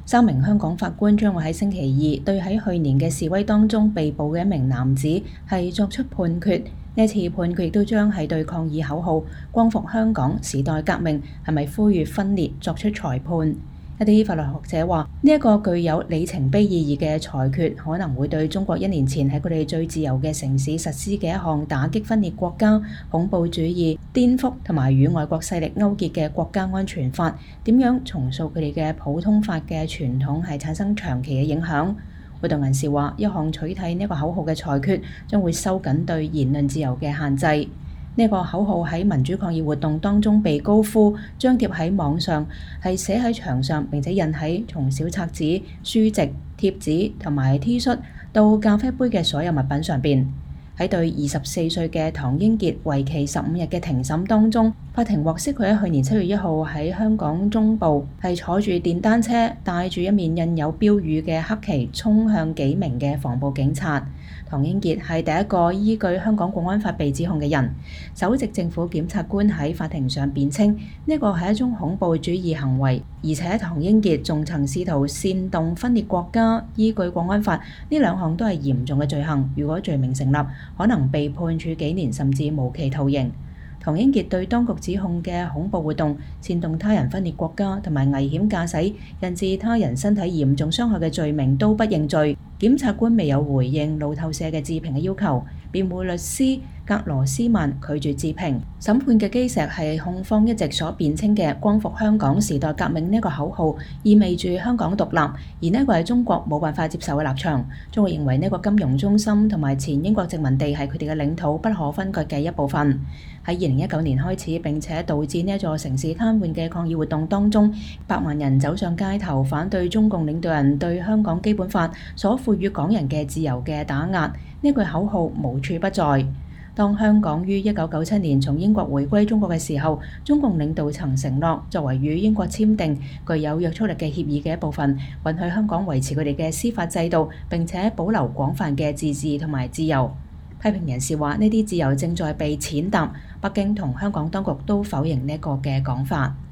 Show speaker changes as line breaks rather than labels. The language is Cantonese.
3名香港法官將會喺星期二對喺去年嘅示威當中被捕嘅一名男子係作出判決。呢次判決亦都將係對抗議口號光復香港時代革命係咪呼籲分裂作出裁判。一啲法律學者話，呢一個具有里程碑意義嘅裁決可能會對中國1年前喺佢哋最自由嘅城市實施嘅一項打擊分裂國家、恐怖主義、顛覆同埋與外國勢力勾結嘅國家安全法，點樣重塑佢哋嘅普通法嘅傳統係產生長期嘅影響。活動人士話，一項取締呢個口號嘅裁決將會收緊對言論自由嘅限制。呢個口號喺民主抗議活動當中被高呼，張貼喺網上，係寫喺牆上，並且印喺從小冊子、書籍、貼紙同埋 T 恤到咖啡杯嘅所有物品上邊。喺對24歲嘅唐英傑為期15日嘅庭審當中，法庭獲悉佢喺去年7月1號喺香港中部係坐住電單車，帶住一面印有標語嘅黑旗衝向幾名嘅防暴警察。唐英傑係第一個依據香港國安法被指控嘅人。首席政府檢察官喺法庭上辯稱，呢個係一種恐怖主義行為，而且唐英傑仲曾試圖煽動分裂國家。依據國安法，呢兩項都係嚴重嘅罪行，如果罪名成立，可能被判處幾年甚至無期徒刑。唐英傑對當局指控嘅恐怖活動、煽動他人分裂國家同埋危險駕駛引致他人身體嚴重傷害嘅罪名都不認罪。檢察官未有回應路透社嘅置評嘅要求。辯護律師格羅斯曼拒絕置評。審判嘅基石係控方一直所辯稱嘅光復香港時代革命呢個口號，意味住香港獨立，而呢個係中國冇辦法接受嘅立場。中國認為呢個金融中心同埋前英國殖民地係佢哋嘅領土不可分割嘅一部分。喺2019年開始並且導致呢一座城市癱瘓嘅抗議活動當中，百萬人走上街頭反對中共領導人對香港基本法所賦予港人嘅自由嘅打壓。呢句口號無處不在。當香港於1997年從英國回歸中國嘅時候，中共領導層承諾作為與英國簽訂具有約束力嘅協議嘅一部分，允許香港維持佢哋嘅司法制度，並且保留廣泛嘅自治同埋自由。批評人士話，呢啲自由正在被踐踏，北京同香港當局都否認呢個嘅講法。